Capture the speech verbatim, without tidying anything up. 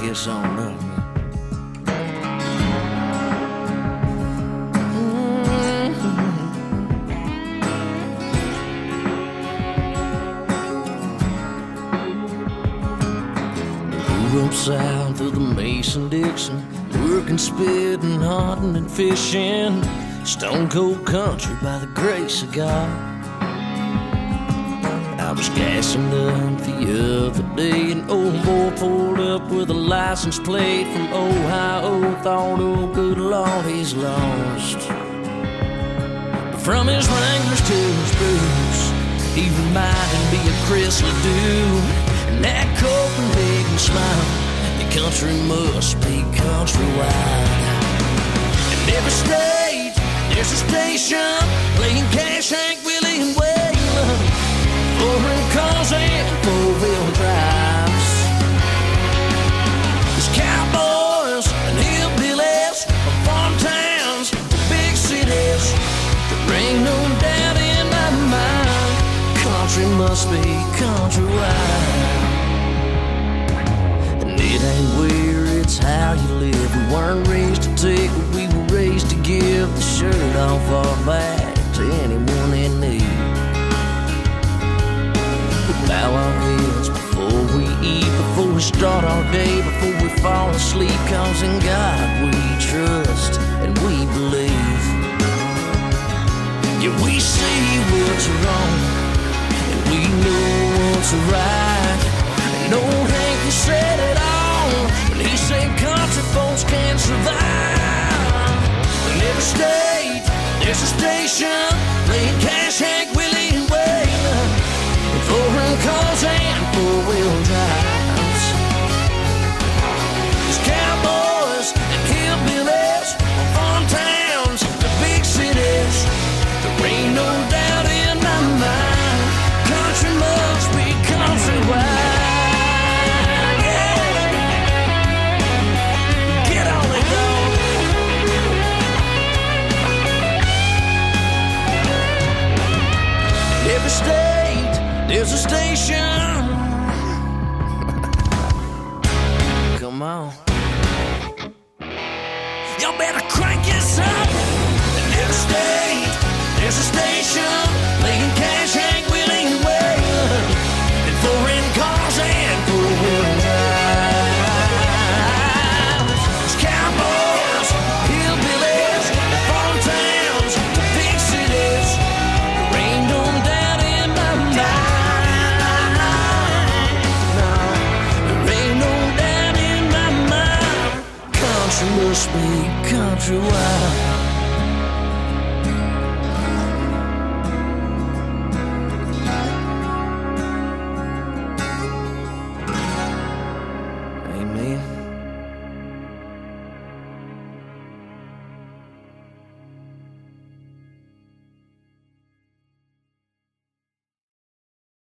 this on up. Grew up south of the Mason-Dixon, working, spitting, hunting, and fishing. Stone cold country by the grace of God. I was gassing up the other day, an old boy pulled up with a license plate from Ohio. Thought, oh good Lord, he's lost. But from his Wranglers to his boots, he reminded me of Chris LeDoux. And that Copenhagen smile, the country must be countrywide. In every state, there's a station playing Cash, Hank, Willie, and Waylon. Foreign cars and four-wheel drives. There's cowboys and hillbillies, farm towns, big cities. There ain't no doubt in my mind, country must be countrywide. And it ain't where, it's how you live. We weren't raised to take what we were raised to give. The shirt off our back to anyone in need. We bow our heads before we eat, before we start our day, before we fall asleep. Cause in God we trust and we believe. Yeah, we see what's wrong and we know what's right. And old Hank said it all when he said country folks can't survive. In every state, there's a station playing Cash, Hank, Willie, and Waylon. And foreign cars and four-wheel drives. There's cowboys and hillbillies, farm towns, the big cities. There ain't no doubt in my mind, country must be countrywide. Every state, there's a station. Come on. Y'all better crank this up. In every state, there's a station playing Cash, Hank, Willie, and Waylon. And foreign cars and four-wheel drives. There's cowboys, hillbillies, farm towns, the big cities. There ain't no doubt in my mind. No, there ain't no doubt in my mind. Country must be countrywide.